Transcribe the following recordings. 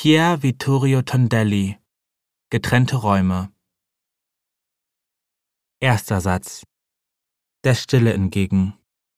Pier Vittorio Tondelli. Getrennte Räume. Erster Satz. Der Stille entgegen.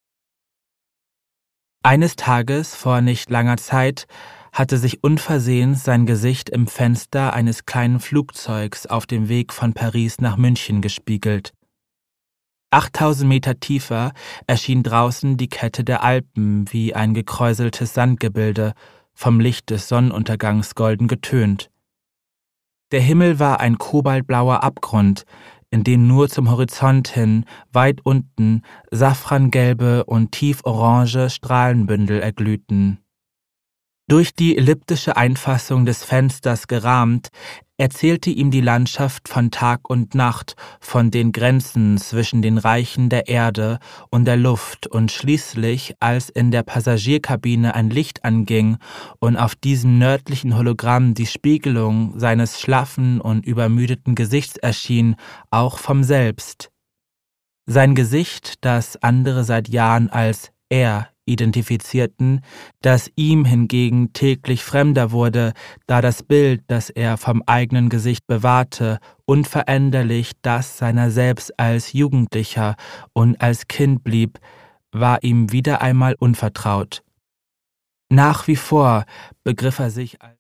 Eines Tages vor nicht langer Zeit hatte sich unversehens sein Gesicht im Fenster eines kleinen Flugzeugs auf dem Weg von Paris nach München gespiegelt. 8000 Meter tiefer erschien draußen die Kette der Alpen wie ein gekräuseltes Sandgebilde, vom Licht des Sonnenuntergangs golden getönt. Der Himmel war ein kobaltblauer Abgrund, in dem nur zum Horizont hin, weit unten, safrangelbe und tieforange Strahlenbündel erglühten. Durch die elliptische Einfassung des Fensters gerahmt, erzählte ihm die Landschaft von Tag und Nacht, von den Grenzen zwischen den Reichen der Erde und der Luft, und schließlich, als in der Passagierkabine ein Licht anging und auf diesem nördlichen Hologramm die Spiegelung seines schlaffen und übermüdeten Gesichts erschien, auch vom Selbst. Sein Gesicht, das andere seit Jahren als er identifizierten, das ihm hingegen täglich fremder wurde, da das Bild, das er vom eigenen Gesicht bewahrte, unveränderlich das seiner selbst als Jugendlicher und als Kind blieb, war ihm wieder einmal unvertraut. Nach wie vor begriff er sich als